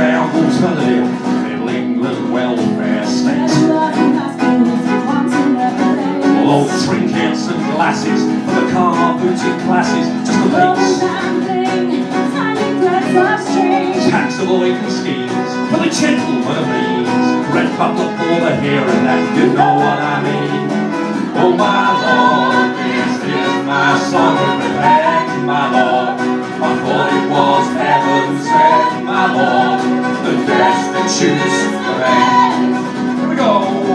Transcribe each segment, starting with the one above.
scramble to live, Middle England welfare state. All those trinkets and glasses for the car booted classes, just the base. Tax avoiding schemes for the gentlemen of ease. Red butler for the here and that, you know what I mean. Oh my Lord, this is my song of repent, my Lord. I thought it was heaven sent, my Lord. The destitutes of end. Here we go.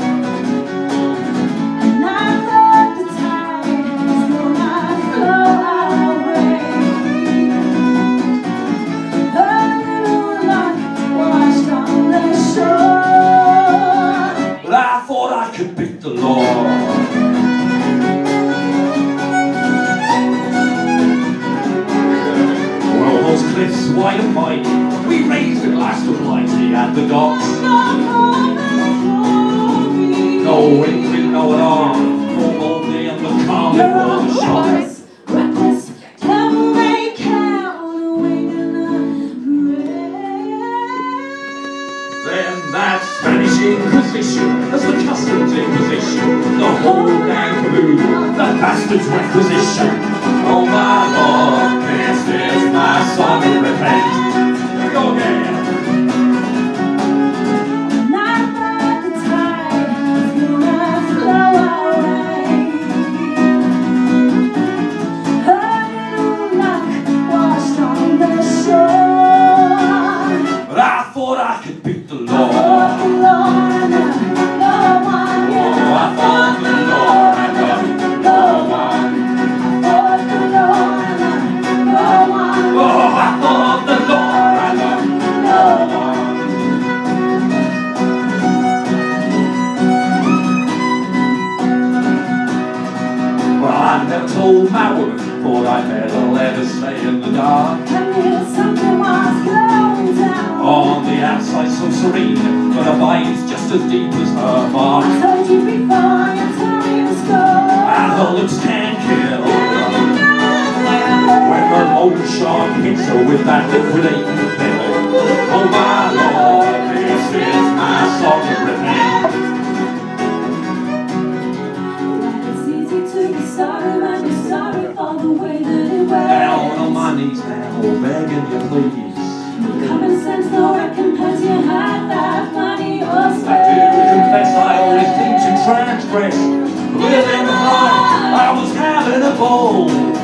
I could beat the law. Well, those cliffs wide and mighty, we raised a glass to Blighty at the docks. No wind, no alarm, no boldly on the calm before the shock. Then that Spanish Inquisition, as the customs imposition, the whole damn caboodle, the bastard's requisition. Oh my Lord, this is my song of repent. Here we go again. I could beat the law. I thought the law and the law won. Oh, I thought the law and the law won. Well, I never told my woman, thought I'd better let her stay in the dark. Something was going down. On the outside so serene, but her mind's just as deep as her heart. I told you before, you told me to go. And her looks can kill. When her moonshine hits her with that liquidating pill. Oh my Lord, this is my song of repent. It's easy to be sorry when you're sorry for the way that it went. Down on my knees now, begging you please. Common sense, no recompense, you had that money or spend. I do confess I always seem to transgress. Within the night, I was having a ball.